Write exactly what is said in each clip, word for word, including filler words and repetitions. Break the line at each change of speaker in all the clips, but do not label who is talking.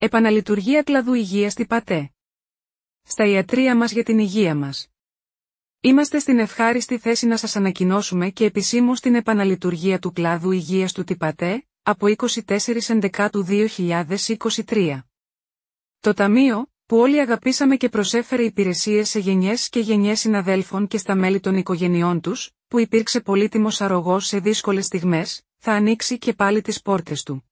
Επαναλειτουργία κλαδού υγείας στη ΠΑΤΕ. Στα ιατρεία μας για την υγεία μας. Είμαστε στην ευχάριστη θέση να σας ανακοινώσουμε και επισήμως την επαναλειτουργία του κλάδου υγείας του ΤΠΑΤΕ, από είκοσι τέσσερις Ενδεκάτου δύο χιλιάδες είκοσι τρία. Το Ταμείο, που όλοι αγαπήσαμε και προσέφερε υπηρεσίες σε γενιές και γενιές συναδέλφων και στα μέλη των οικογενειών τους, που υπήρξε πολύτιμος αρρωγός σε δύσκολες στιγμές, θα ανοίξει και πάλι τις πόρτες του.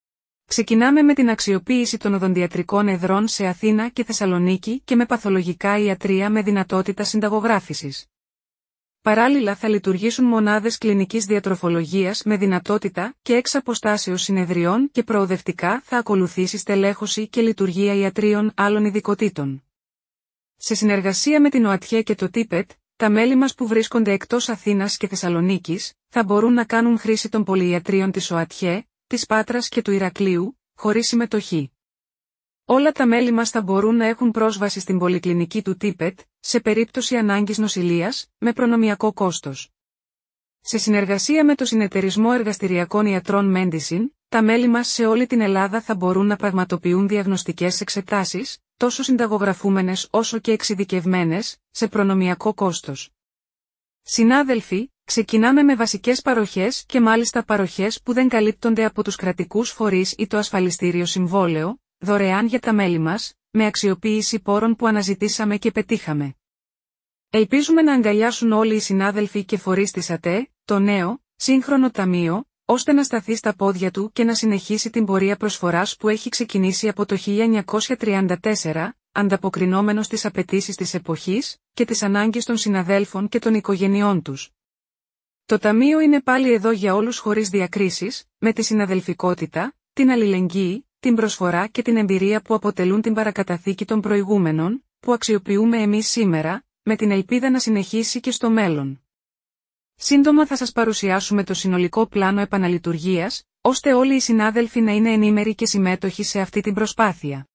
Ξεκινάμε με την αξιοποίηση των οδοντιατρικών εδρών σε Αθήνα και Θεσσαλονίκη και με παθολογικά ιατρεία με δυνατότητα συνταγογράφησης. Παράλληλα θα λειτουργήσουν μονάδες κλινικής διατροφολογίας με δυνατότητα και εξ αποστάσεως συνεδριών και προοδευτικά θα ακολουθήσει στελέχωση και λειτουργία ιατρίων άλλων ειδικοτήτων. Σε συνεργασία με την ΟΑΤΧΕ και το ΤΥΠΕΤ, τα μέλη μας που βρίσκονται εκτός Αθήνας και Θεσσαλονίκης θα μπορούν να κάνουν χρήση των πολυιατρίων της ΟΑΤΧΕ, της Πάτρας και του Ηρακλείου, χωρίς συμμετοχή. Όλα τα μέλη μας θα μπορούν να έχουν πρόσβαση στην πολυκλινική του ΤΥΠΕΤ, σε περίπτωση ανάγκης νοσηλείας, με προνομιακό κόστος. Σε συνεργασία με το Συνεταιρισμό Εργαστηριακών Ιατρών Μέντισιν, τα μέλη μας σε όλη την Ελλάδα θα μπορούν να πραγματοποιούν διαγνωστικές εξετάσεις, τόσο συνταγογραφούμενες όσο και εξειδικευμένες, σε προνομιακό κόστος. Συνάδελφοι, ξεκινάμε με βασικές παροχές και μάλιστα παροχές που δεν καλύπτονται από τους κρατικούς φορείς ή το ασφαλιστήριο συμβόλαιο, δωρεάν για τα μέλη μας, με αξιοποίηση πόρων που αναζητήσαμε και πετύχαμε. Ελπίζουμε να αγκαλιάσουν όλοι οι συνάδελφοι και φορείς της ΑΤΕ, το νέο, σύγχρονο ταμείο, ώστε να σταθεί στα πόδια του και να συνεχίσει την πορεία προσφοράς που έχει ξεκινήσει από το χίλια εννιακόσια τριάντα τέσσερα, ανταποκρινόμενο στις απαιτήσεις της εποχής και τις ανάγκες των συναδέλφων και των οικογενειών τους. Το Ταμείο είναι πάλι εδώ για όλους χωρίς διακρίσεις, με τη συναδελφικότητα, την αλληλεγγύη, την προσφορά και την εμπειρία που αποτελούν την παρακαταθήκη των προηγούμενων, που αξιοποιούμε εμείς σήμερα, με την ελπίδα να συνεχίσει και στο μέλλον. Σύντομα θα σας παρουσιάσουμε το συνολικό πλάνο επαναλειτουργίας, ώστε όλοι οι συνάδελφοι να είναι ενήμεροι και συμμέτοχοι σε αυτή την προσπάθεια.